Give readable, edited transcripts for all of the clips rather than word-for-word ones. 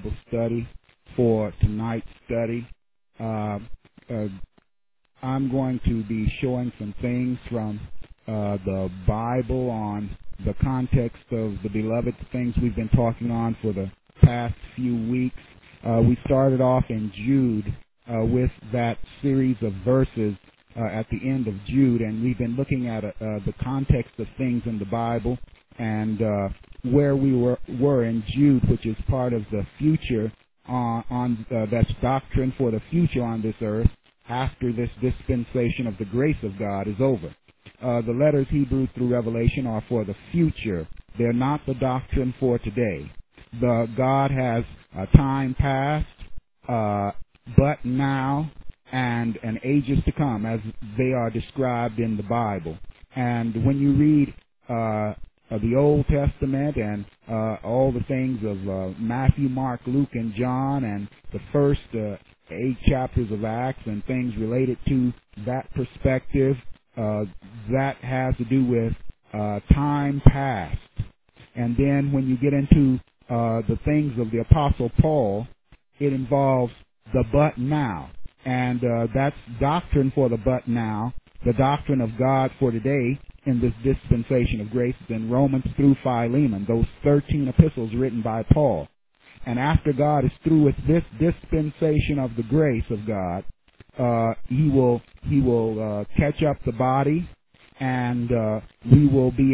Bible study for tonight's study. Uh, uh, I'm going to be showing some things from the Bible on the context of the beloved, things we've been talking on for the past few weeks. We started off in Jude with that series of verses at the end of Jude, and we've been looking at the context of things in the Bible and where we were in Jude, which is part of the future that's doctrine for the future on this earth after this dispensation of the grace of God is over. The letters Hebrew through Revelation are for the future. They're not the doctrine for today. God has time past, but now, and ages to come, as they are described in the Bible. And when you read the Old Testament and all the things of Matthew, Mark, Luke, and John, and the first 8 chapters of Acts and things related to that perspective, that has to do with time past. And then when you get into the things of the Apostle Paul, it involves the but now. And that's doctrine for the but now, the doctrine of God for today in this dispensation of grace in Romans through Philemon, those 13 epistles written by Paul. And after God is through with this dispensation of the grace of God, He will catch up the body, and we will be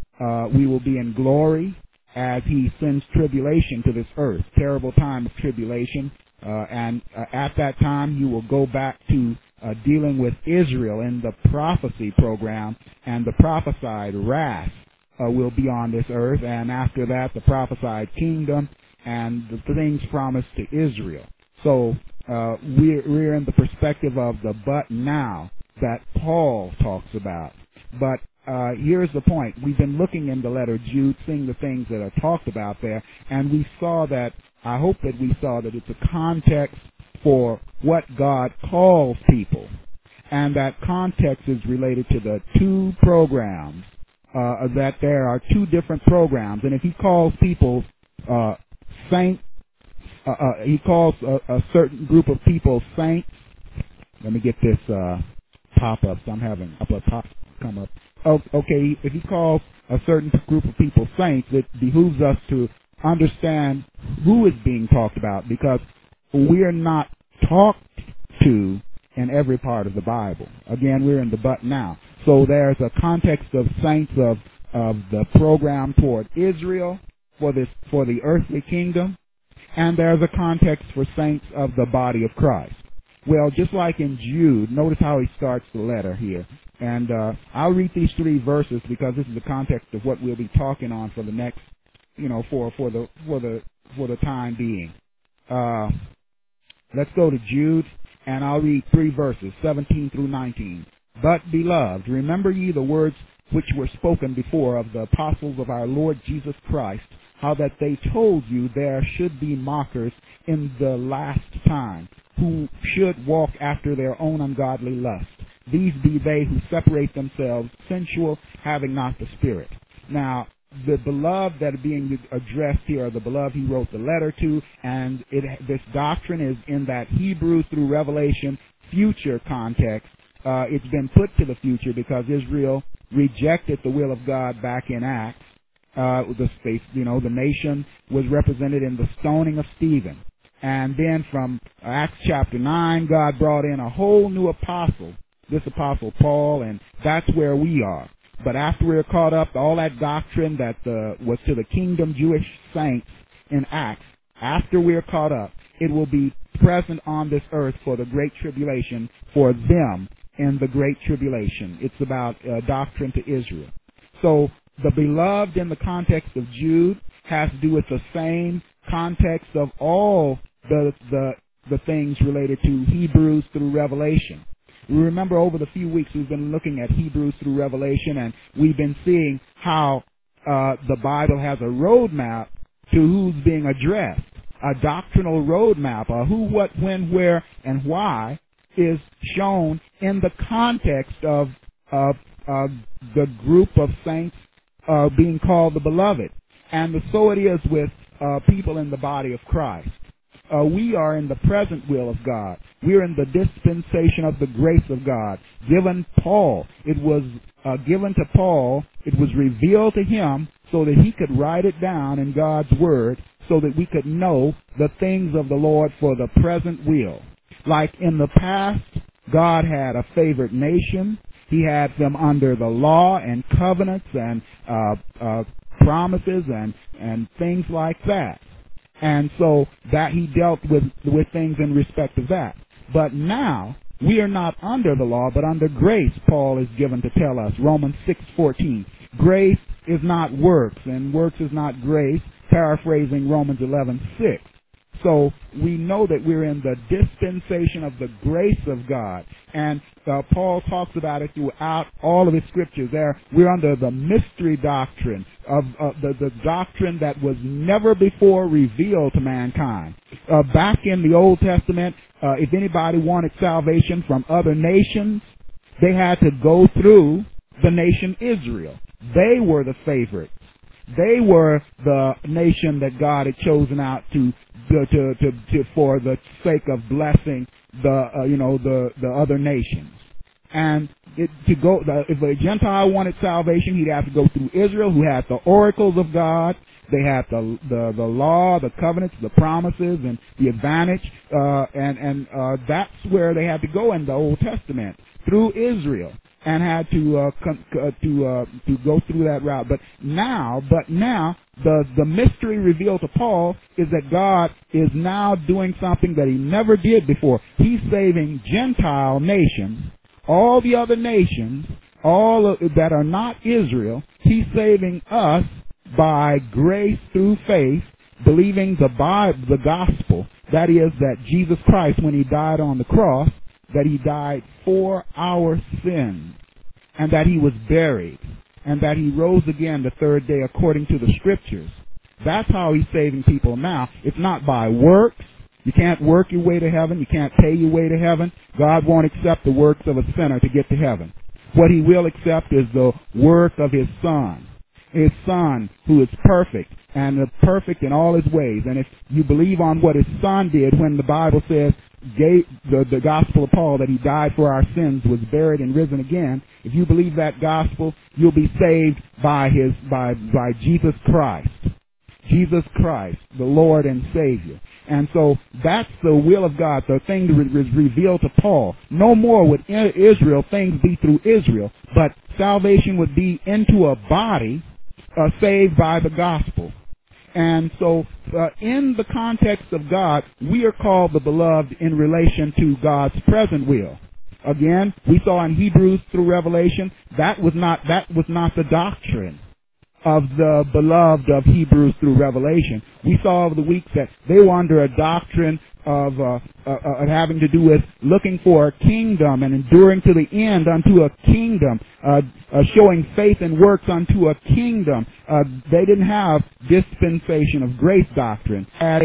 in glory as He sends tribulation to this earth, terrible time of tribulation, and at that time He will go back to dealing with Israel in the prophecy program, and the prophesied wrath will be on this earth, and after that the prophesied kingdom and the things promised to Israel. So we're in the perspective of the but now that Paul talks about. But here's the point. We've been looking in the letter Jude, seeing the things that are talked about there, and we saw that, I hope that we saw that it's a context for what God calls people. And that context is related to the two programs, that there are two different programs. And if He calls people saints, He calls a certain group of people saints. Let me get this pop-up. So I'm having a pop come up. Okay, if He calls a certain group of people saints, it behooves us to understand who is being talked about, because we're not talked to in every part of the Bible. Again, we're in the but now. So there's a context of saints of the program toward Israel for the earthly kingdom, and there's a context for saints of the body of Christ. Well, just like in Jude, notice how he starts the letter here. And I'll read these 3 verses because this is the context of what we'll be talking on for the next, for the time being. Let's go to Jude, and I'll read 3 verses, 17 through 19. But, beloved, remember ye the words which were spoken before of the apostles of our Lord Jesus Christ, how that they told you there should be mockers in the last time, who should walk after their own ungodly lust. These be they who separate themselves, sensual, having not the Spirit. Now, the beloved that are being addressed here are the beloved He wrote the letter to, and this doctrine is in that Hebrew through Revelation future context. It's been put to the future because Israel rejected the will of God back in Acts. The nation was represented in the stoning of Stephen. And then from Acts chapter 9, God brought in a whole new apostle, this apostle Paul, and that's where we are. But after we're caught up, all that doctrine that was to the kingdom Jewish saints in Acts, after we're caught up, it will be present on this earth for the great tribulation for them in the great tribulation. It's about doctrine to Israel. So the beloved in the context of Jude has to do with the same context of all the things related to Hebrews through Revelation. We remember over the few weeks we've been looking at Hebrews through Revelation, and we've been seeing how the Bible has a roadmap to who's being addressed, a doctrinal roadmap, a who, what, when, where, and why is shown in the context of the group of saints being called the beloved. And so it is with people in the body of Christ. We are in the present will of God. We are in the dispensation of the grace of God. Given Paul, it was given to Paul, it was revealed to him so that he could write it down in God's Word so that we could know the things of the Lord for the present will. Like in the past, God had a favored nation. He had them under the law and covenants and promises and things like that. And so that he dealt with things in respect of that. But now, we are not under the law, but under grace, Paul is given to tell us. Romans 6:14. Grace is not works, and works is not grace, paraphrasing Romans 11:6. So we know that we're in the dispensation of the grace of God. And Paul talks about it throughout all of his scriptures. We're under the mystery doctrine of the doctrine that was never before revealed to mankind. Back in the Old Testament, if anybody wanted salvation from other nations, they had to go through the nation Israel. They were the favorite. They were the nation that God had chosen out to for the sake of blessing the other nations. And if a Gentile wanted salvation, he'd have to go through Israel, who had the oracles of God. They had the law, the covenants, the promises, and the advantage, and that's where they had to go in the Old Testament, through Israel, and had to go through that route. But now, the mystery revealed to Paul is that God is now doing something that he never did before. He's saving Gentile nations, all the other nations, that are not Israel. He's saving us by grace through faith, believing the gospel. That is, that Jesus Christ, when he died on the cross, that he died for our sins, and that he was buried, and that he rose again the third day according to the scriptures. That's how he's saving people now. It's not by works. You can't work your way to heaven. You can't pay your way to heaven. God won't accept the works of a sinner to get to heaven. What he will accept is the work of his Son. His Son, who is perfect, and perfect in all his ways. And if you believe on what his Son did when the Bible says, the gospel of Paul, that he died for our sins, was buried and risen again, if you believe that gospel, you'll be saved by Jesus Christ. Jesus Christ, the Lord and Savior. And so that's the will of God, the thing that was revealed to Paul. No more would Israel things be through Israel, but salvation would be into a body saved by the gospel. And so in the context of God, we are called the beloved in relation to God's present will. Again, we saw in Hebrews through Revelation, that was not the doctrine of the beloved of Hebrews through Revelation. We saw over the weeks that they were under a doctrine of having to do with looking for a kingdom and enduring to the end unto a kingdom, showing faith and works unto a kingdom. They didn't have dispensation of grace doctrine.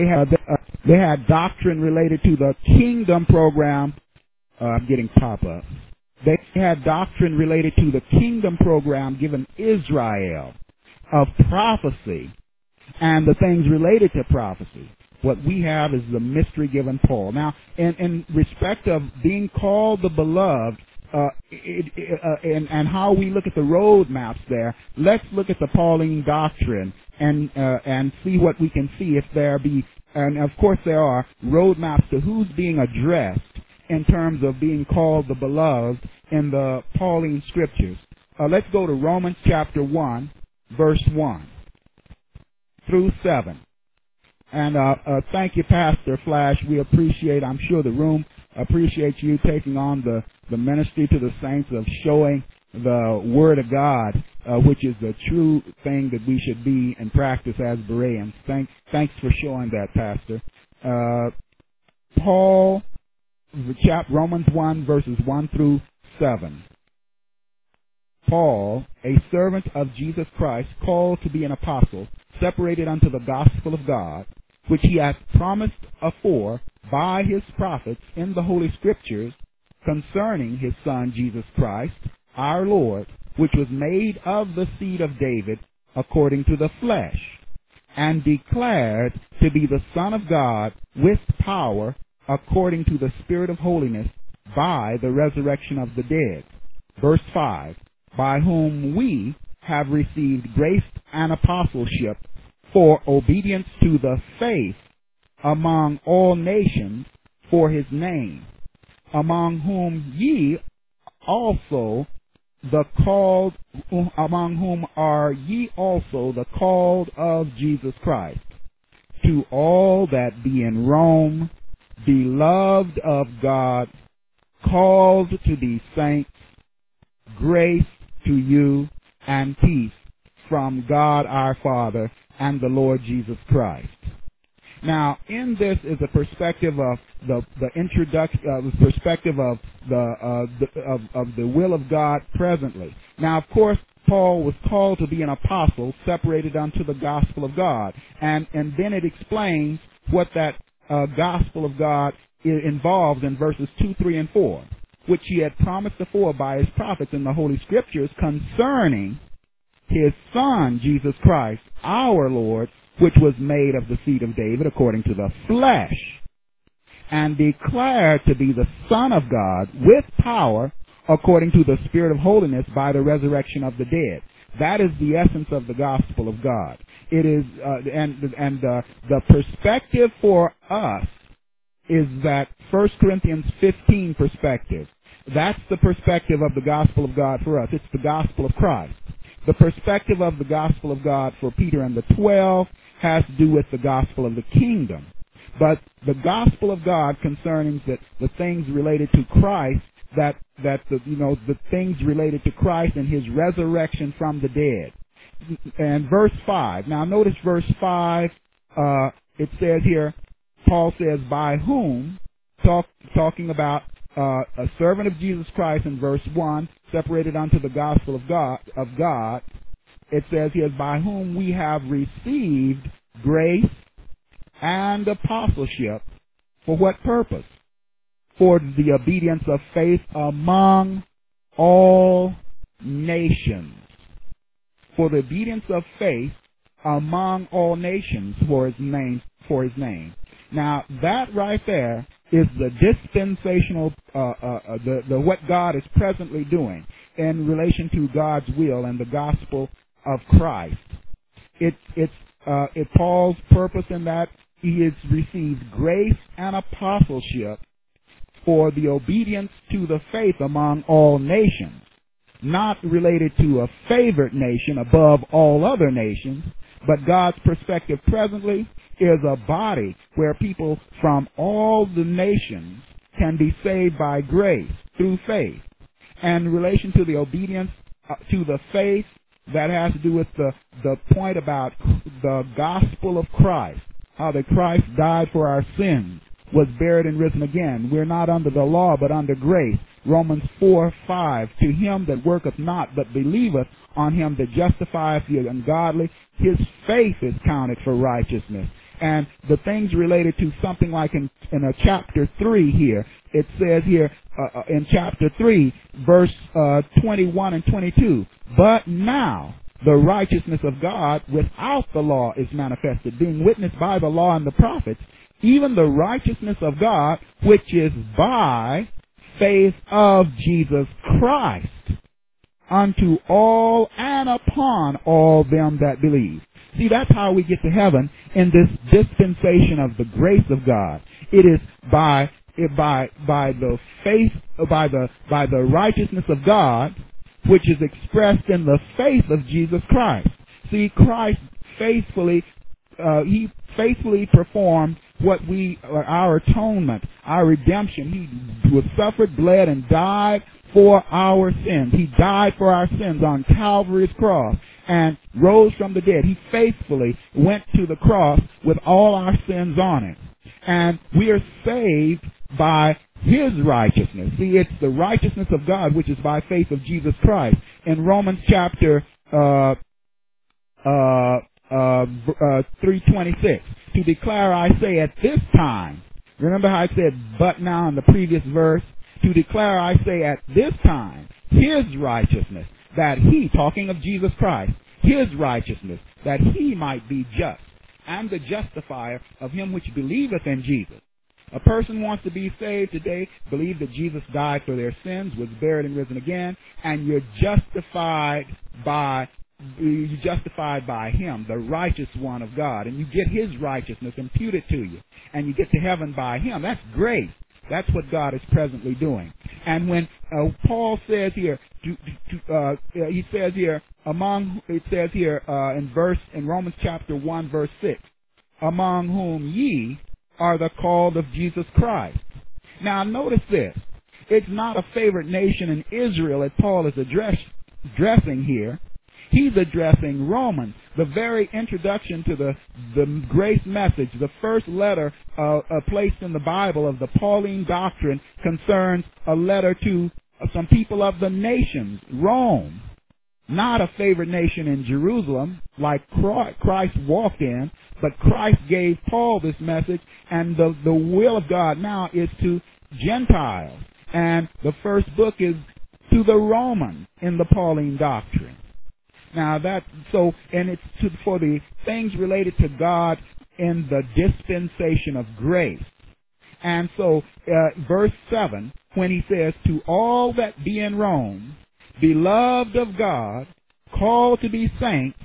They had doctrine related to the kingdom program. I'm getting pop-ups. They had doctrine related to the kingdom program given Israel, of prophecy and the things related to prophecy. What we have is the mystery given Paul. Now, in respect of being called the beloved, and how we look at the road maps there, let's look at the Pauline doctrine and see what we can see if there be, and of course there are, road maps to who's being addressed in terms of being called the beloved in the Pauline scriptures. Let's go to Romans chapter 1, verse 1 through 7. And thank you, Pastor Flash. We appreciate, I'm sure the room appreciates you taking on the ministry to the saints of showing the Word of God, which is the true thing that we should be and practice as Bereans. Thanks for showing that, Pastor. Romans 1, verses 1 through 7. Paul, a servant of Jesus Christ, called to be an apostle, separated unto the gospel of God, which he hath promised afore by his prophets in the Holy Scriptures, concerning his Son Jesus Christ, our Lord, which was made of the seed of David according to the flesh, and declared to be the Son of God with power according to the Spirit of holiness by the resurrection of the dead. Verse 5, by whom we have received grace and apostleship for obedience to the faith among all nations for his name, among whom ye also the called, among whom are ye also the called of Jesus Christ. To all that be in Rome, beloved of God, called to be saints, grace to you and peace from God our Father and the Lord Jesus Christ. Now, in this is a perspective of the introduction, perspective of the will of God presently. Now, of course, Paul was called to be an apostle, separated unto the gospel of God, and then it explains what that gospel of God involves in verses 2, 3, and 4, which he had promised before by his prophets in the Holy Scriptures concerning his Son, Jesus Christ, our Lord, which was made of the seed of David according to the flesh, and declared to be the Son of God with power according to the Spirit of holiness by the resurrection of the dead. That is the essence of the gospel of God. It is, the perspective for us is that 1 Corinthians 15 perspective. That's the perspective of the gospel of God for us. It's the gospel of Christ. The perspective of the gospel of God for Peter and the 12 has to do with the gospel of the kingdom. But the gospel of God concerning the things related to Christ, the things related to Christ and his resurrection from the dead. And verse 5. Now notice verse 5, it says here, Paul says, by whom, talking about a servant of Jesus Christ in verse 1, separated unto the gospel of God, it says here, by whom we have received grace and apostleship. For what purpose? For the obedience of faith among all nations. For the obedience of faith among all nations for his name. Now, that right there is the dispensational, what God is presently doing in relation to God's will and the gospel of Christ. It's Paul's purpose in that he has received grace and apostleship for the obedience to the faith among all nations, not related to a favored nation above all other nations, but God's perspective presently is a body where people from all the nations can be saved by grace through faith. And in relation to the obedience to the faith, that has to do with the point about the gospel of Christ, how that Christ died for our sins, was buried and risen again. We're not under the law, but under grace. Romans 4:5, to him that worketh not, but believeth on him that justifieth the ungodly, his faith is counted for righteousness. And the things related to something like in chapter 3 here, it says here in chapter 3, verse 21 and 22, but now the righteousness of God without the law is manifested, being witnessed by the law and the prophets, even the righteousness of God, which is by faith of Jesus Christ, unto all and upon all them that believe. See, that's how we get to heaven in this dispensation of the grace of God. It is by the faith, by the righteousness of God, which is expressed in the faith of Jesus Christ. See, Christ faithfully performed our atonement, our redemption. He was suffered, bled, and died for our sins. He died for our sins on Calvary's cross and rose from the dead. He faithfully went to the cross with all our sins on it. And we are saved by his righteousness. See, it's the righteousness of God, which is by faith of Jesus Christ. In Romans chapter 3:26, to declare, I say, at this time. Remember how I said, but now in the previous verse? To declare, I say, at this time, his righteousness, that he, talking of Jesus Christ, his righteousness, that he might be just and the justifier of him which believeth in Jesus. A person wants to be saved today, believe that Jesus died for their sins, was buried and risen again, and you're justified by him, the righteous one of God, and you get his righteousness imputed to you, and you get to heaven by him. That's grace. That's what God is presently doing. And when Paul says here, he says here in Romans chapter 1 verse 6, among whom ye are the called of Jesus Christ. Now notice this. It's not a favorite nation in Israel that Paul is addressing here. He's addressing Romans. The very introduction to the grace message, the first letter placed in the Bible of the Pauline doctrine, concerns a letter to some people of the nations, Rome. Not a favored nation in Jerusalem like Christ walked in, but Christ gave Paul this message, and the will of God now is to Gentiles. And the first book is to the Romans in the Pauline doctrine. Now and it's for the things related to God in the dispensation of grace. And so, verse 7, when he says, to all that be in Rome, beloved of God, called to be saints,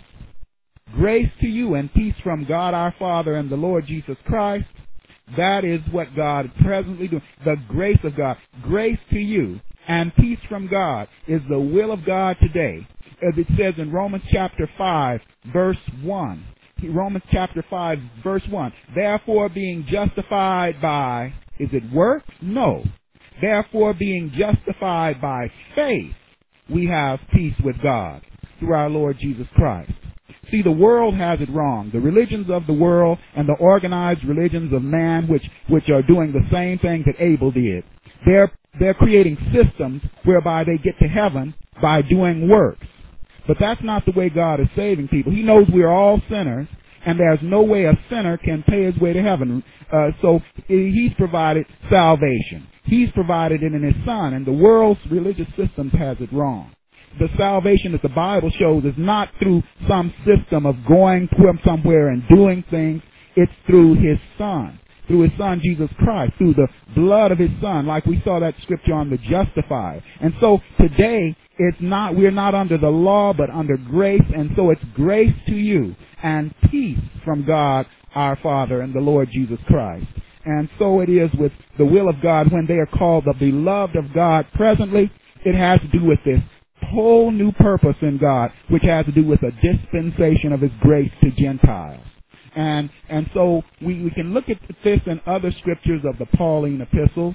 grace to you and peace from God our Father and the Lord Jesus Christ. That is what God is presently doing. The grace of God. Grace to you and peace from God is the will of God today. As it says in Romans chapter 5, verse 1. Romans chapter 5, verse 1. Therefore being justified by, is it works? No. Therefore being justified by faith, we have peace with God through our Lord Jesus Christ. See, the world has it wrong. The religions of the world and the organized religions of man, which are doing the same thing that Abel did. They're creating systems whereby they get to heaven by doing works. But that's not the way God is saving people. He knows we're all sinners, and there's no way a sinner can pay his way to heaven. So he's provided salvation. He's provided it in his Son, and the world's religious systems has it wrong. The salvation that the Bible shows is not through some system of going somewhere and doing things. It's through his Son. Through his Son, Jesus Christ. Through the blood of his Son, like we saw that scripture on the justifier. And so today, we're not under the law, but under grace. And so it's grace to you and peace from God our Father and the Lord Jesus Christ. And so it is with the will of God when they are called the beloved of God presently. It has to do with this whole new purpose in God, which has to do with a dispensation of his grace to Gentiles. And so we can look at this in other scriptures of the Pauline epistles.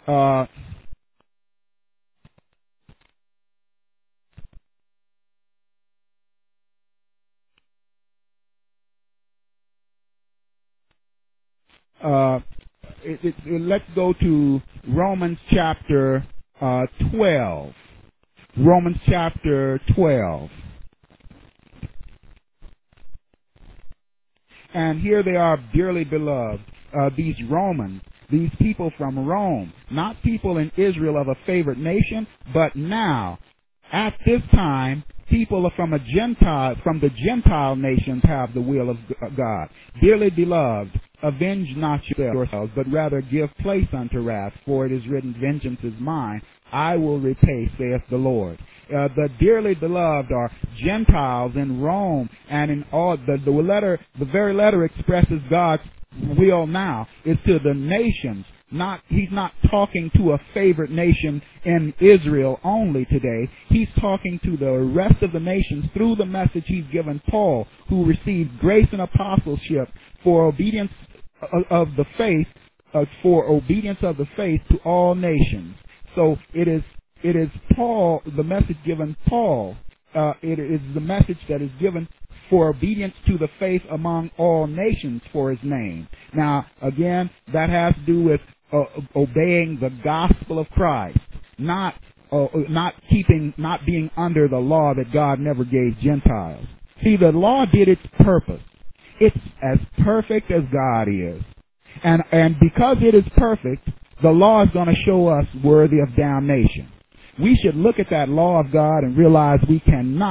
Let's go to Romans chapter 12. Romans chapter 12. And here they are, dearly beloved, these Romans, these people from Rome, not people in Israel of a favored nation, but now, at this time, people from the Gentile nations have the will of God. Dearly beloved, avenge not yourselves, but rather give place unto wrath, for it is written, vengeance is mine, I will repay, saith the Lord. The dearly beloved are Gentiles in Rome, and in all the very letter expresses God's will now is to the nations. He's not talking to a favored nation in Israel only today. He's talking to the rest of the nations through the message he's given Paul, who received grace and apostleship for obedience of the faith, to all nations. So it is Paul, the message given Paul. It is the message that is given for obedience to the faith among all nations for his name. Now, again, that has to do with obeying the gospel of Christ, not being under the law that God never gave Gentiles. See, the law did its purpose. It's as perfect as God is. And because it is perfect, the law is going to show us worthy of damnation. We should look at that law of God and realize we cannot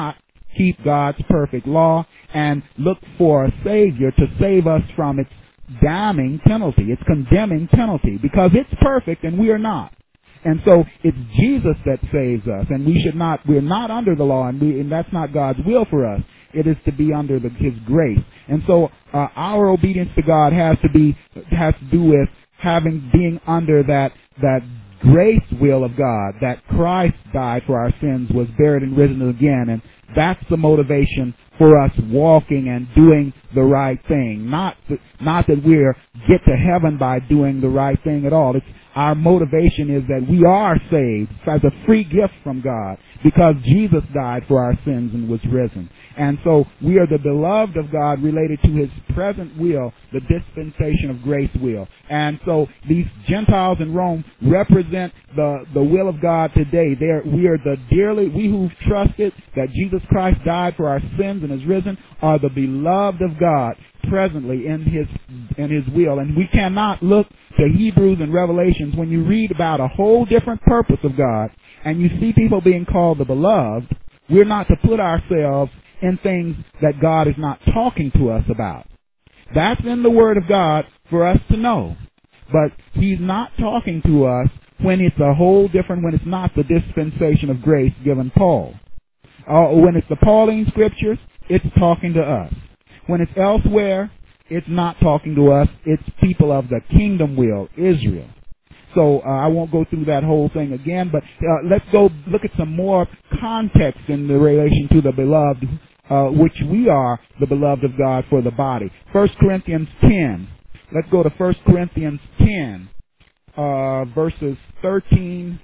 keep God's perfect law and look for a Savior to save us from its damning penalty, its condemning penalty, because it's perfect and we are not. And so it's Jesus that saves us, and we're not under the law, and that's not God's will for us. It is to be under His grace. And so our obedience to God has to do with being under that grace will of God, that Christ died for our sins, was buried and risen again, and that's the motivation for us walking and doing the right thing. Not that we get to heaven by doing the right thing at all. Our motivation is that we are saved as a free gift from God because Jesus died for our sins and was risen. And so we are the beloved of God related to His present will, the dispensation of grace will. And so these Gentiles in Rome represent the will of God today. We who've trusted that Jesus Christ died for our sins and is risen are the beloved of God presently in His will. And we cannot look to Hebrews and Revelations when you read about a whole different purpose of God and you see people being called the beloved. We're not to put ourselves in things that God is not talking to us about. That's in the Word of God for us to know. But He's not talking to us when it's when it's not the dispensation of grace given Paul. When it's the Pauline scriptures, it's talking to us. When it's elsewhere, it's not talking to us. It's people of the kingdom will, Israel. So I won't go through that whole thing again, but let's go look at some more context in the relation to the beloved, which we are the beloved of God for the body. 1 Corinthians 10. Let's go to 1 Corinthians 10, verses 13.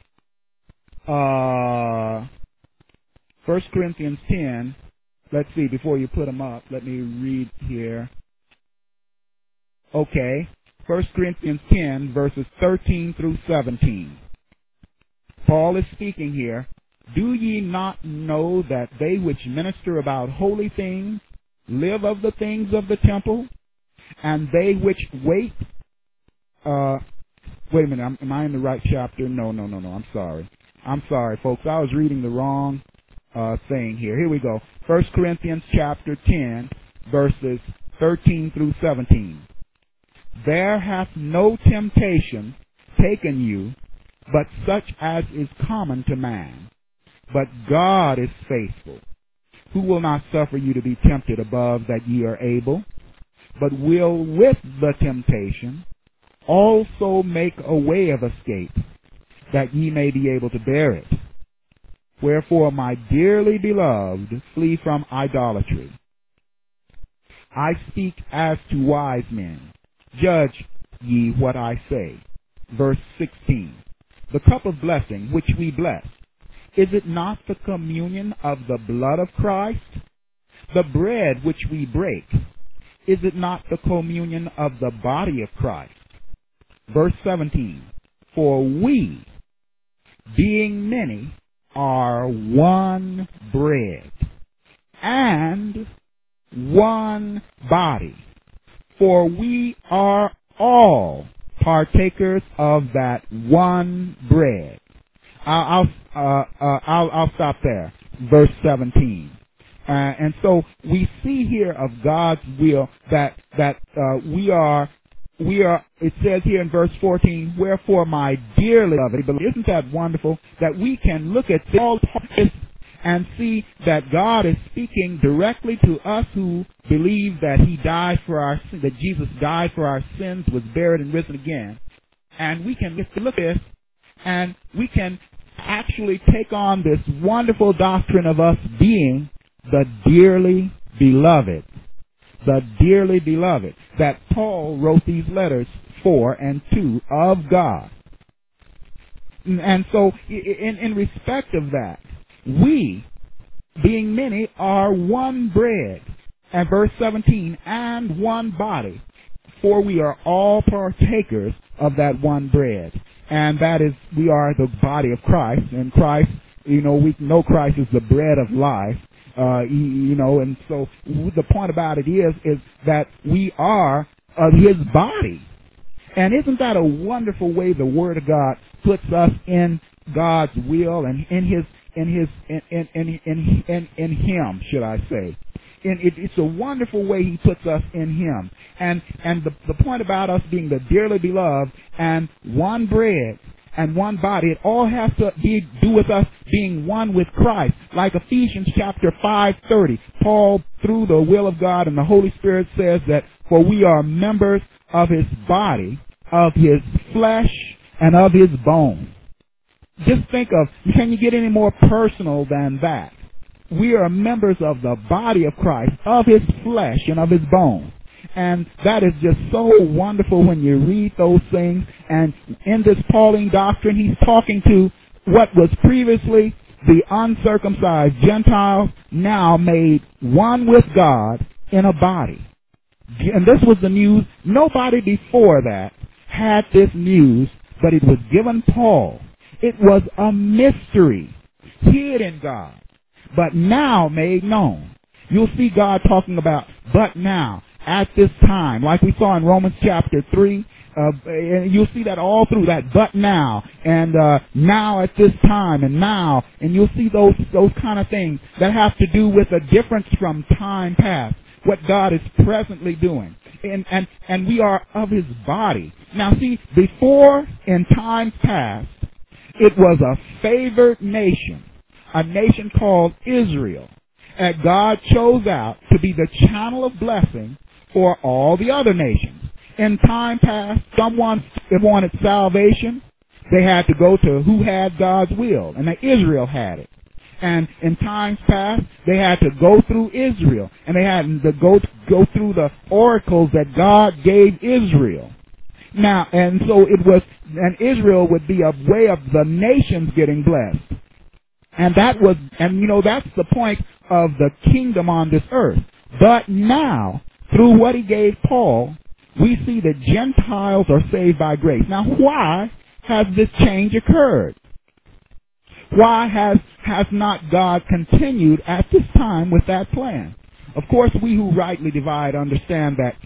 1 Corinthians 10. Let's see, before you put them up, let me read here. Okay. 1 Corinthians 10, verses 13 through 17. Paul is speaking here. Do ye not know that they which minister about holy things live of the things of the temple? And they which wait... wait a minute, am I in the right chapter? No, I'm sorry. I'm sorry, folks. I was reading the wrong thing here. Here we go. 1 Corinthians chapter 10, verses 13 through 17. There hath no temptation taken you, but such as is common to man. But God is faithful, who will not suffer you to be tempted above that ye are able, but will with the temptation also make a way of escape, that ye may be able to bear it. Wherefore, my dearly beloved, flee from idolatry. I speak as to wise men. Judge ye what I say. Verse 16. The cup of blessing which we bless, is it not the communion of the blood of Christ? The bread which we break, is it not the communion of the body of Christ? Verse 17. For we, being many, are one bread and one body. For we are all partakers of that one bread. I'll stop there. Verse 17. And so we see here of God's will that we are. It says here in verse 14, wherefore my dearly beloved, isn't that wonderful that we can look at all this and see that God is speaking directly to us who believe that He died for our sins, that Jesus died for our sins, was buried and risen again. And we can look at this and we can actually take on this wonderful doctrine of us being the dearly beloved. The dearly beloved. That Paul wrote these letters for and to of God. And so in respect of that, we, being many, are one bread. And verse 17, and one body. For we are all partakers of that one bread. And that is, we are the body of Christ. And Christ, we know Christ is the bread of life. And so the point about it is that we are His body. And isn't that a wonderful way the Word of God puts us in God's will and in in his in him, should I say. And it's a wonderful way he puts us in him. And the point about us being the dearly beloved and one bread and one body, it all has to do with us being one with Christ. Like Ephesians chapter 5:30, Paul, through the will of God and the Holy Spirit, says that for we are members of his body, of his flesh, and of his bones. Just think of, can you get any more personal than that? We are members of the body of Christ, of his flesh and of his bones. And that is just so wonderful when you read those things. And in this Pauline doctrine, he's talking to what was previously the uncircumcised Gentiles, now made one with God in a body. And this was the news. Nobody before that had this news, but it was given Paul. It was a mystery, hid in God, but now made known. You'll see God talking about, but now, at this time, like we saw in Romans chapter 3, and you'll see that all through that, but now, and now at this time, and now, and you'll see those kind of things that have to do with a difference from time past, what God is presently doing. And we are of his body. Now see, before, in times past, it was a favored nation, a nation called Israel, that God chose out to be the channel of blessing for all the other nations. In time past, someone that wanted salvation, they had to go to who had God's will, and Israel had it. And in times past, they had to go through Israel, and they had to go through the oracles that God gave Israel. Now, and so it was, and Israel would be a way of the nations getting blessed. And that was, and you know, that's the point of the kingdom on this earth. But now, through what he gave Paul, we see that Gentiles are saved by grace. Now, why has this change occurred? Why has not God continued at this time with that plan? Of course, we who rightly divide understand that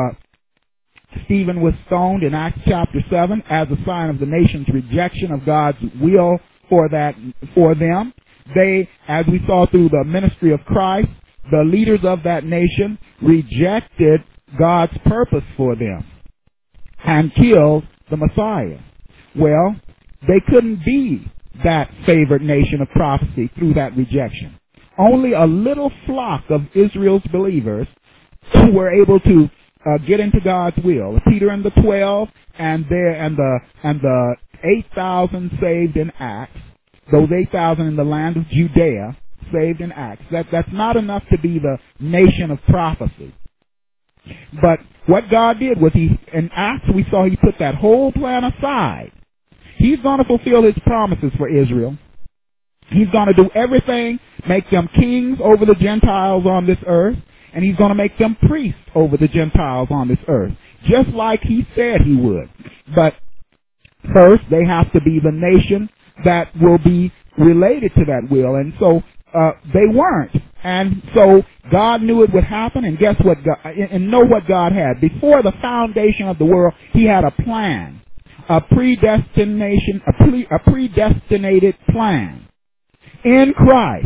Stephen was stoned in Acts chapter 7 as a sign of the nation's rejection of God's will for them. They, as we saw through the ministry of Christ, the leaders of that nation rejected God's purpose for them and killed the Messiah. Well, they couldn't be that favored nation of prophecy through that rejection. Only a little flock of Israel's believers were able to get into God's will. Peter and the 12 and the 8,000 saved in Acts. Those 8,000 in the land of Judea saved in Acts. That's not enough to be the nation of prophecy. But what God did was in Acts we saw he put that whole plan aside. He's going to fulfill his promises for Israel. He's going to do everything, make them kings over the Gentiles on this earth, and he's going to make them priests over the Gentiles on this earth, just like he said he would. But first, they have to be the nation that will be related to that will, and so they weren't. And so God knew it would happen, and guess what? And know what God had. Before the foundation of the world, he had a plan. A predestination, a predestinated plan in Christ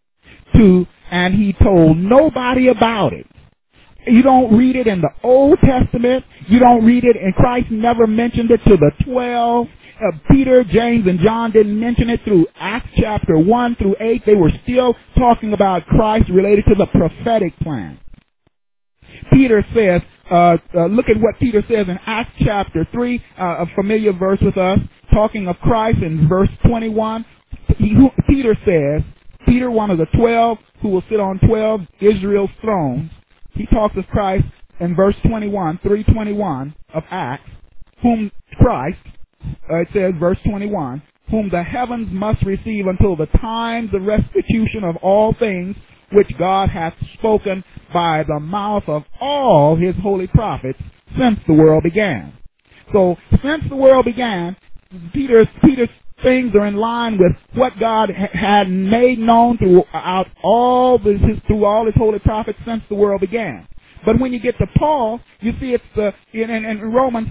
and he told nobody about it. You don't read it in the Old Testament. You don't read it, and Christ never mentioned it to the 12. Peter, James, and John didn't mention it through Acts chapter 1 through 8. They were still talking about Christ related to the prophetic plan. Peter says, look at what Peter says in Acts chapter 3, a familiar verse with us, talking of Christ in verse 21. Peter says, Peter, one of the 12 who will sit on 12 Israel's thrones, he talks of Christ in verse 21, 3:21 of Acts, whom Christ, it says verse 21, whom the heavens must receive until the times of restitution of all things, which God hath spoken by the mouth of all his holy prophets since the world began. So, since the world began, Peter's things are in line with what God had made known throughout through all his holy prophets since the world began. But when you get to Paul, you see it's in Romans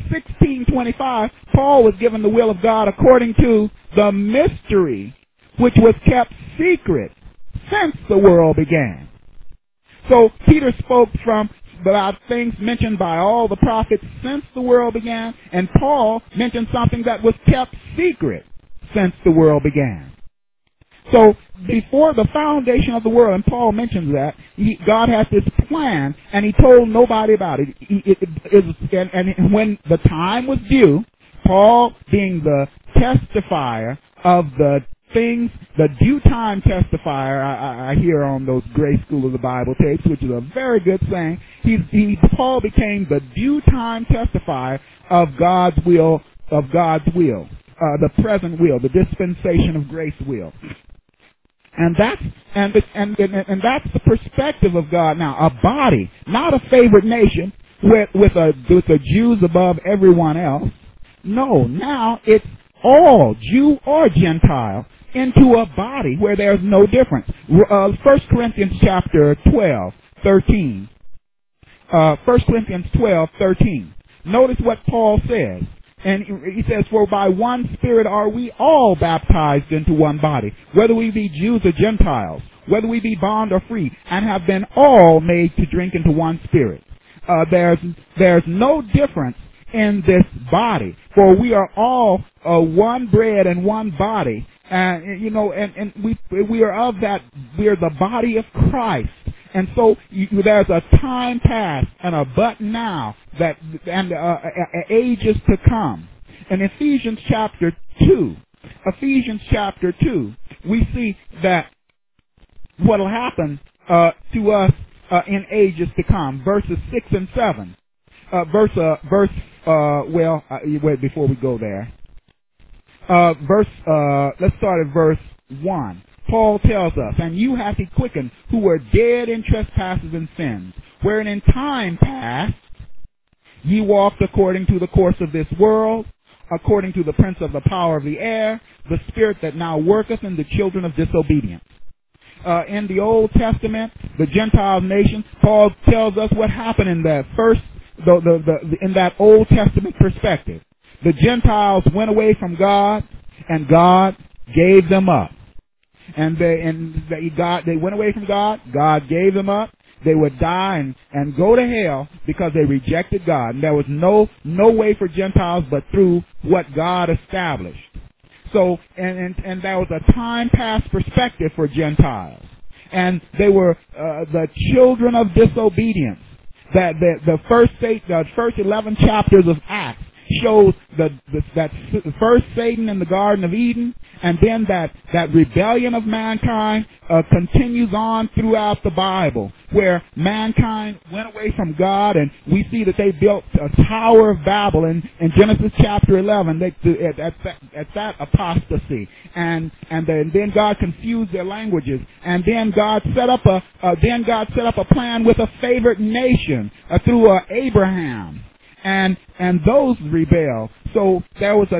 16:25, Paul was given the will of God according to the mystery which was kept secret since the world began. So Peter spoke from about things mentioned by all the prophets since the world began, and Paul mentioned something that was kept secret since the world began. So before the foundation of the world, and Paul mentions that, God has this plan, and he told nobody about it. And when the time was due, Paul, being the testifier of the things, the due time testifier, I hear on those Gray School of the Bible tapes, which is a very good saying. Paul became the due time testifier of God's will, the present will, the dispensation of grace will. And that's the perspective of God now. A body, not a favored nation with the Jews above everyone else. No, now it's all Jew or Gentile into a body where there's no difference. 1 Corinthians chapter 12, 13. 1 Corinthians 12, 13. Notice what Paul says. And he says, for by one Spirit are we all baptized into one body, whether we be Jews or Gentiles, whether we be bond or free, and have been all made to drink into one Spirit. There's no difference in this body, for we are all one bread and one body. And we are of that. We are the body of Christ. And so there's a time past and a but now and ages to come. In Ephesians chapter 2, we see that what will happen to us in ages to come. Verses 6 and 7. Wait, before we go there. Let's start at verse 1. Paul tells us, and you hath he quickened who were dead in trespasses and sins, wherein in time past ye walked according to the course of this world, according to the prince of the power of the air, the spirit that now worketh in the children of disobedience. In the Old Testament, the Gentile nation, Paul tells us what happened in that in that Old Testament perspective. The Gentiles went away from God, and God gave them up. And they went away from God. God gave them up. They would die and go to hell because they rejected God. And there was no way for Gentiles but through what God established. So, and there was a time past perspective for Gentiles. And they were the children of disobedience. That the first 11 chapters of Acts shows that first Satan in the Garden of Eden, and then that rebellion of mankind continues on throughout the Bible, where mankind went away from God, and we see that they built a Tower of Babel in Genesis chapter 11. At that apostasy, and then God confused their languages, and then God set up a plan with a favored nation through Abraham. And those rebel. So there was a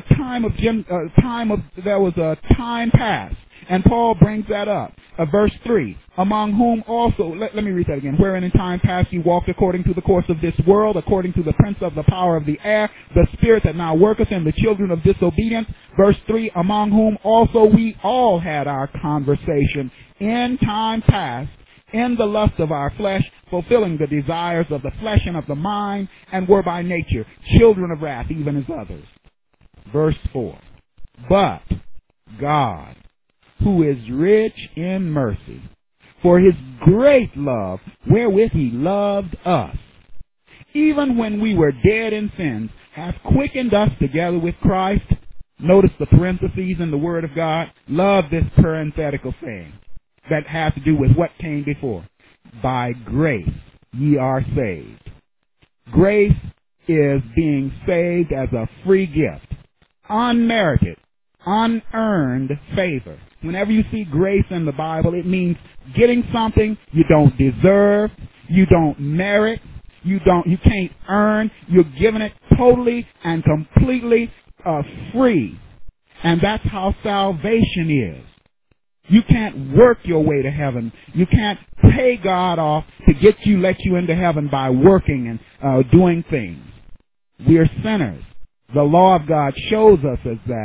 time past, and Paul brings that up. Verse 3, among whom also, let me read that again. Wherein in time past you walked according to the course of this world, according to the prince of the power of the air, the spirit that now worketh in the children of disobedience. Verse 3, among whom also we all had our conversation in time past, in the lust of our flesh, fulfilling the desires of the flesh and of the mind, and were by nature children of wrath, even as others. Verse 4, but God, who is rich in mercy, for his great love wherewith he loved us, even when we were dead in sins, hath quickened us together with Christ. Notice the parentheses in the Word of God. Love this parenthetical saying that has to do with what came before. By grace ye are saved. Grace is being saved as a free gift. Unmerited, unearned favor. Whenever you see grace in the Bible, it means getting something you don't deserve, you don't merit, you can't earn. You're given it totally and completely free. And that's how salvation is. You can't work your way to heaven. You can't pay God off to let you into heaven by working and doing things. We are sinners. The law of God shows us as that.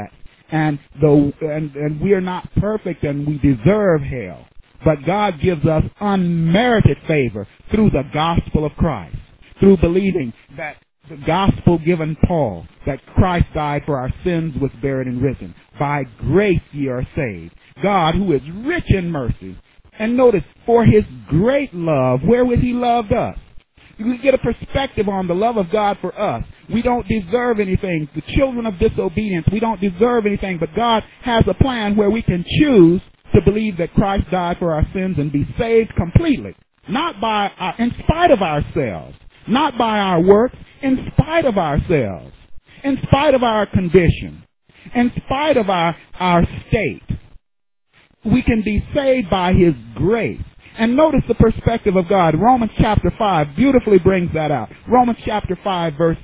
And we are not perfect and we deserve hell. But God gives us unmerited favor through the gospel of Christ, through believing that the gospel given Paul, that Christ died for our sins, was buried and risen. By grace ye are saved. God, who is rich in mercy. And notice, for his great love, wherewith he loved us. We get a perspective on the love of God for us. We don't deserve anything. The children of disobedience, we don't deserve anything, but God has a plan where we can choose to believe that Christ died for our sins and be saved completely. In spite of ourselves. Not by our works, in spite of ourselves. In spite of our condition. In spite of our state. We can be saved by his grace. And notice the perspective of God. Romans chapter 5 beautifully brings that out. Romans chapter 5 verse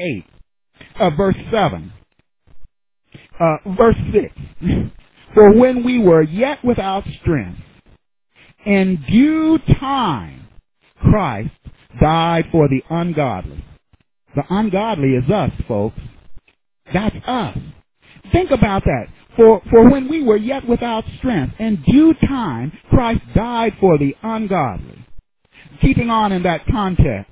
7. Verse 6. For when we were yet without strength, in due time, Christ died for the ungodly. The ungodly is us, folks. That's us. Think about that. For when we were yet without strength, in due time, Christ died for the ungodly. Keeping on in that context,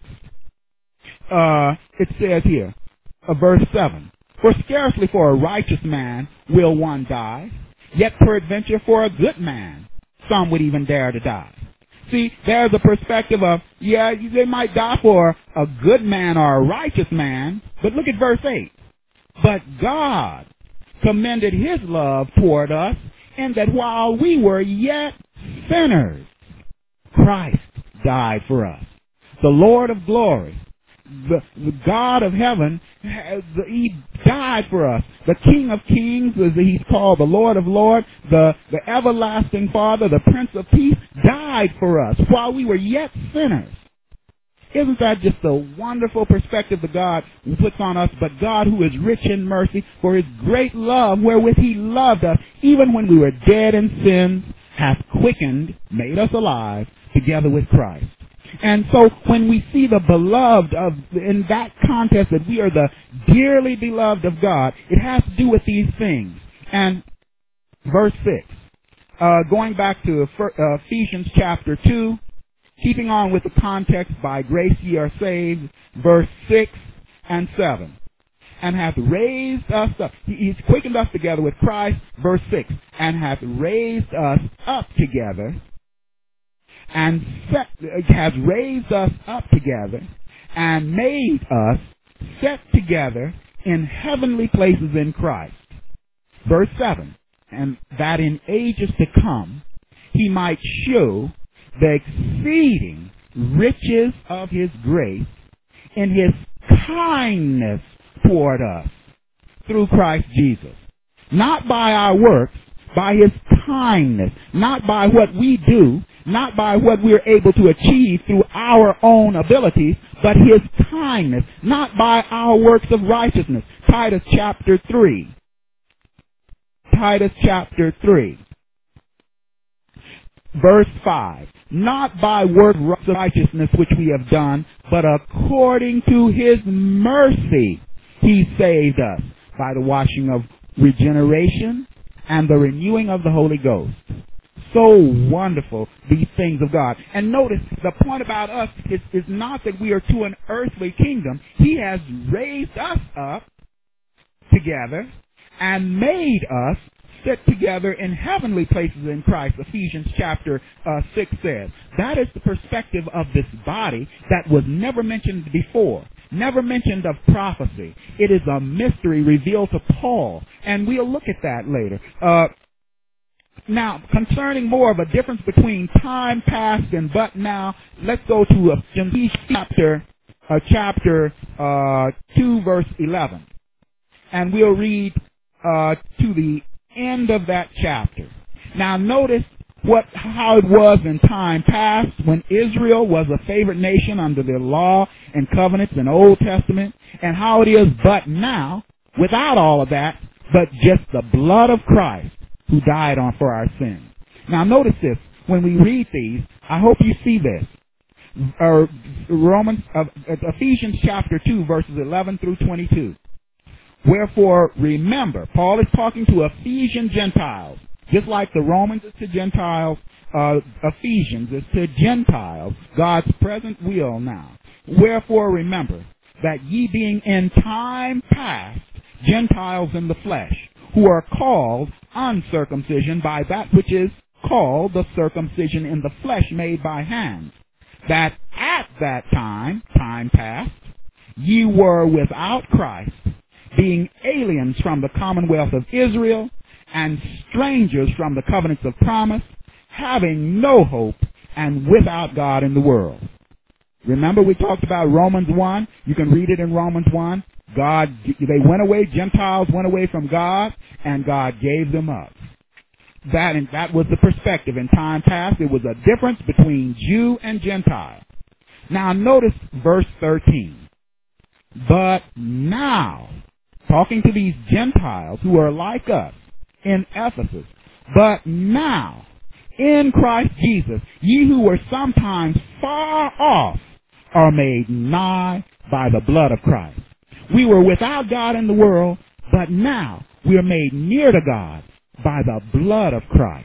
it says here, verse 7, for scarcely for a righteous man will one die, yet peradventure for a good man some would even dare to die. See, there's a perspective of, they might die for a good man or a righteous man, but look at verse 8. But God commended his love toward us, in that while we were yet sinners, Christ died for us. The Lord of glory, the God of heaven, he died for us. The King of kings, as he's called, the Lord of lords, the everlasting Father, the Prince of peace, died for us while we were yet sinners. Isn't that just a wonderful perspective that God puts on us? But God, who is rich in mercy, for his great love wherewith he loved us, even when we were dead in sins, hath quickened, made us alive, together with Christ. And so when we see the beloved in that context, that we are the dearly beloved of God, it has to do with these things. And verse 6, going back to Ephesians chapter 2, keeping on with the context, by grace ye are saved, verse 6 and 7. And hath raised us up. He's quickened us together with Christ, verse 6. And hath raised us up together, and has raised us up together, and made us set together in heavenly places in Christ. Verse 7. And that in ages to come he might show the exceeding riches of his grace in his kindness toward us through Christ Jesus. Not by our works, by his kindness. Not by what we do, not by what we're able to achieve through our own abilities, but his kindness. Not by our works of righteousness. Titus chapter 3. Titus chapter 3. Verse 5, not by works of righteousness which we have done, but according to his mercy he saved us by the washing of regeneration and the renewing of the Holy Ghost. So wonderful, these things of God. And notice, the point about us is not that we are to an earthly kingdom. He has raised us up together and made us sit together in heavenly places in Christ, Ephesians chapter 6 says. That is the perspective of this body that was never mentioned before, never mentioned of prophecy. It is a mystery revealed to Paul, and we'll look at that later. Now, concerning more of a difference between time past and but now, let's go to Ephesians chapter 2, verse 11. And we'll read to the end of that chapter. Now notice how it was in time past when Israel was a favored nation under the law and covenants in the Old Testament, and how it is but now, without all of that, but just the blood of Christ who died for our sins. Now notice this, when we read these, I hope you see this. Ephesians chapter 2, verses 11 through 22. Wherefore, remember, Paul is talking to Ephesian Gentiles, just like the Romans is to Gentiles, Ephesians is to Gentiles, God's present will now. Wherefore, remember that ye being in time past Gentiles in the flesh, who are called uncircumcision by that which is called the circumcision in the flesh made by hands, that at that time past, ye were without Christ, being aliens from the commonwealth of Israel, and strangers from the covenants of promise, having no hope, and without God in the world. Remember we talked about Romans 1? You can read it in Romans 1. They went away, Gentiles went away from God, and God gave them up. That was the perspective. In time past, there was a difference between Jew and Gentile. Now notice verse 13. But now, talking to these Gentiles who are like us in Ephesus, but now, in Christ Jesus, ye who were sometimes far off are made nigh by the blood of Christ. We were without God in the world, but now we are made near to God by the blood of Christ.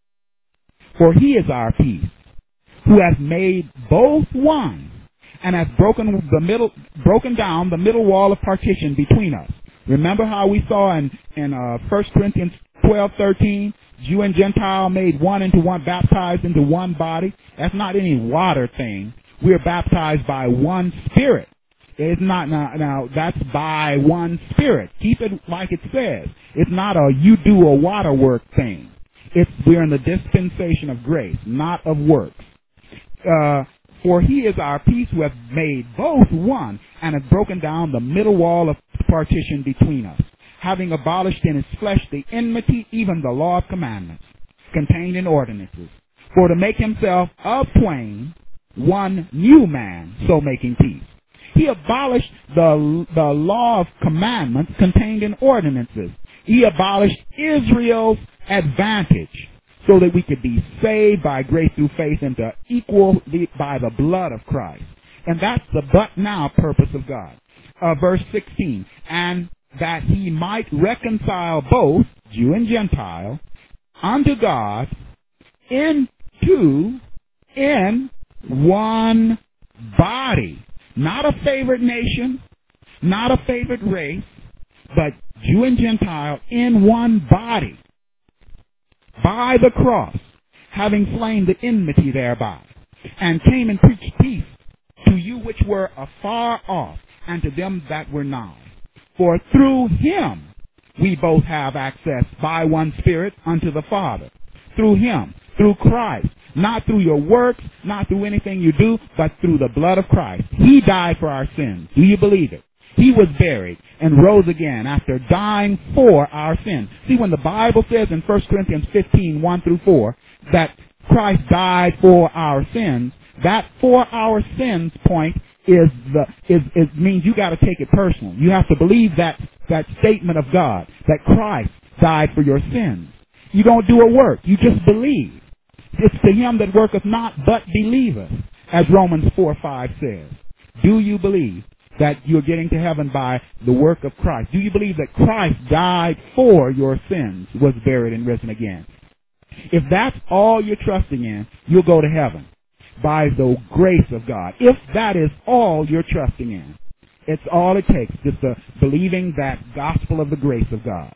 For he is our peace, who has made both one, and has broken down the middle wall of partition between us. Remember how we saw in 1 Corinthians 12:13, Jew and Gentile made one into one, baptized into one body. That's not any water thing. We are baptized by one Spirit. It's not now. That's by one Spirit. Keep it like it says. It's not a you do a water work thing. We're in the dispensation of grace, not of works. For he is our peace, who hath made both one, and hath broken down the middle wall of partition between us, having abolished in his flesh the enmity, even the law of commandments, contained in ordinances, for to make himself of twain one new man, so making peace. He abolished the law of commandments contained in ordinances. He abolished Israel's advantage, so that we could be saved by grace through faith and to equal by the blood of Christ. And that's the but now purpose of God. Verse 16, and that he might reconcile both, Jew and Gentile, unto God in one body. Not a favored nation, not a favored race, but Jew and Gentile in one body, by the cross, having slain the enmity thereby, and came and preached peace to you which were afar off, and to them that were nigh. For through him we both have access by one Spirit unto the Father. Through him, through Christ, not through your works, not through anything you do, but through the blood of Christ. He died for our sins. Do you believe it? He was buried and rose again after dying for our sins. See, when the Bible says in 1 Corinthians 15:1-4, that Christ died for our sins, that for our sins point means you got to take it personal. You have to believe that statement of God, that Christ died for your sins. You don't do a work. You just believe. It's to him that worketh not, but believeth, as Romans 4:5 says. Do you believe that you're getting to heaven by the work of Christ? Do you believe that Christ died for your sins, was buried, and risen again? If that's all you're trusting in, you'll go to heaven by the grace of God. If that is all you're trusting in, it's all it takes, just believing that gospel of the grace of God.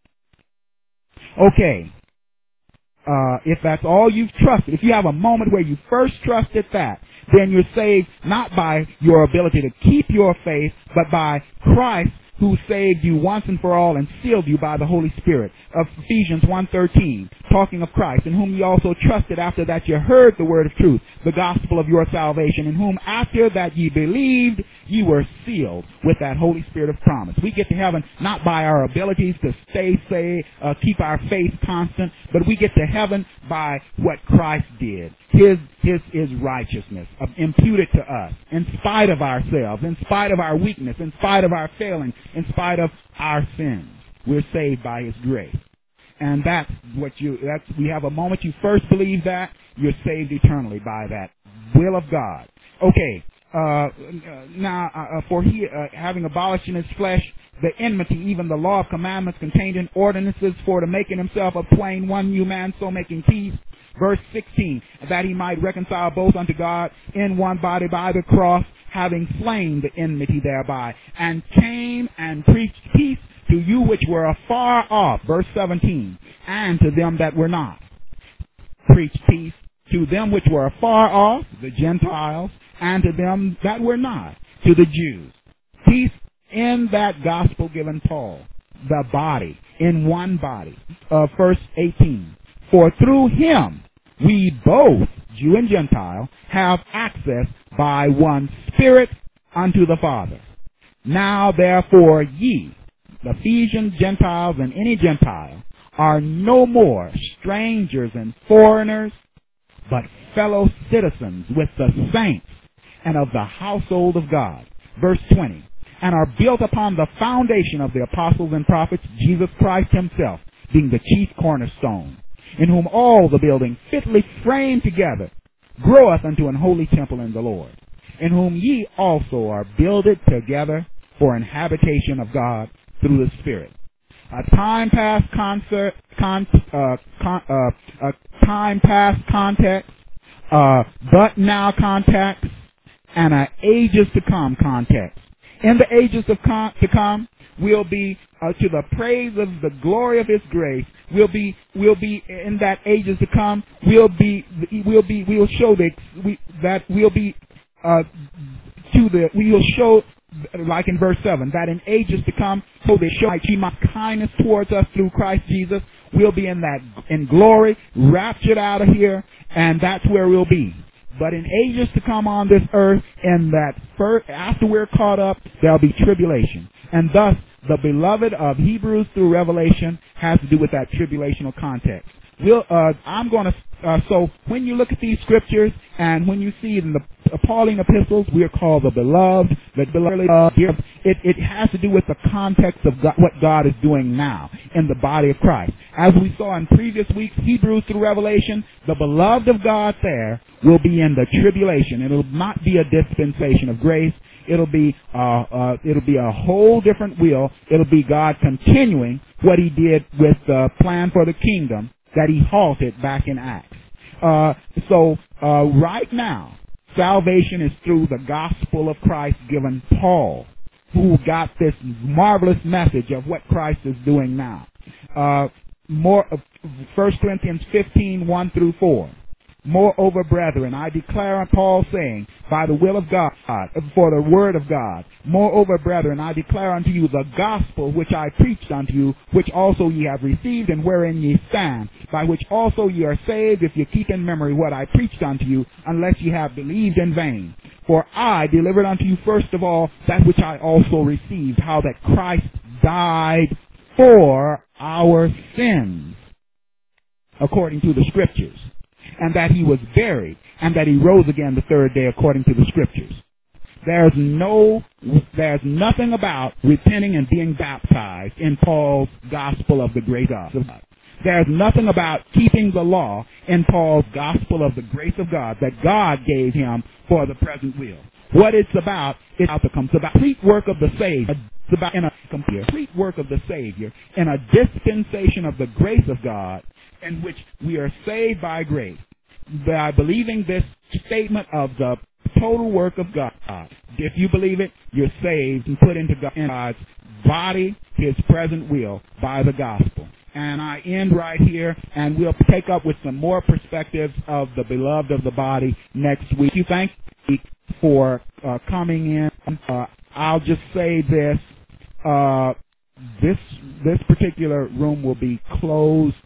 Okay. If that's all you've trusted, if you have a moment where you first trusted that, then you're saved not by your ability to keep your faith, but by Christ, who saved you once and for all and sealed you by the Holy Spirit. Of Ephesians 1:13, talking of Christ, in whom ye also trusted after that ye heard the word of truth, the gospel of your salvation, in whom after that ye believed, ye were sealed with that Holy Spirit of promise. We get to heaven not by our abilities to keep our faith constant, but we get to heaven by what Christ did. His righteousness imputed to us, in spite of ourselves, in spite of our weakness, in spite of our failing, in spite of our sins. We're saved by his grace. And we have a moment you first believe that, you're saved eternally by that will of God. Okay. For he, having abolished in his flesh the enmity, even the law of commandments contained in ordinances, for to make in himself a twain one new man, so making peace. Verse 16, that he might reconcile both unto God in one body by the cross, having slain the enmity thereby, and came and preached peace to you which were afar off. Verse 17, and to them that were not. Preach peace to them which were afar off, the Gentiles, and to them that were not, to the Jews. Peace in that gospel given Paul, the body, in one body. Verse 18, for through him we both, Jew and Gentile, have access by one Spirit unto the Father. Now therefore ye, the Ephesians, Gentiles, and any Gentile, are no more strangers and foreigners, but fellow citizens with the saints and of the household of God. Verse 20, and are built upon the foundation of the apostles and prophets, Jesus Christ himself being the chief cornerstone, in whom all the building fitly framed together groweth unto an holy temple in the Lord, in whom ye also are builded together for an habitation of God through the Spirit. A time past context, but now context, and an ages to come context. In the ages to come, we'll be to the praise of the glory of His grace. We'll be in that ages to come. We'll show like in verse 7, that in ages to come, so they show my kindness towards us through Christ Jesus. We'll be in glory, raptured out of here, and that's where we'll be. But in ages to come on this earth, and after we're caught up, there'll be tribulation. And thus, the beloved of Hebrews through Revelation has to do with that tribulational context. So when you look at these scriptures, and when you see it in the Pauline epistles, we are called the beloved, it has to do with the context of God, what God is doing now in the body of Christ. As we saw in previous weeks, Hebrews through Revelation, the beloved of God there will be in the tribulation. It will not be a dispensation of grace. It'll be a whole different will. It'll be God continuing what He did with the plan for the kingdom that He halted back in Acts. Right now, salvation is through the gospel of Christ given Paul, who got this marvelous message of what Christ is doing now. 1 Corinthians 15, 1 through 4. Moreover, brethren, I declare on Paul saying, by the will of God, for the word of God. Moreover, brethren, I declare unto you the gospel which I preached unto you, which also ye have received, and wherein ye stand, by which also ye are saved, if ye keep in memory what I preached unto you, unless ye have believed in vain. For I delivered unto you first of all that which I also received, how that Christ died for our sins, according to the Scriptures, and that He was buried, and that He rose again the third day according to the Scriptures. There's nothing about repenting and being baptized in Paul's gospel of the grace of God. There's nothing about keeping the law in Paul's gospel of the grace of God that God gave him for the present will. What it's about is the complete work of the Savior. It's about in a complete work of the Savior in a dispensation of the grace of God, in which we are saved by grace, by believing this statement of the total work of God. If you believe it, you're saved and put into God's body, His present will, by the gospel. And I end right here, and we'll take up with some more perspectives of the beloved of the body next week. Thank you for coming in. I'll just say this. This particular room will be closed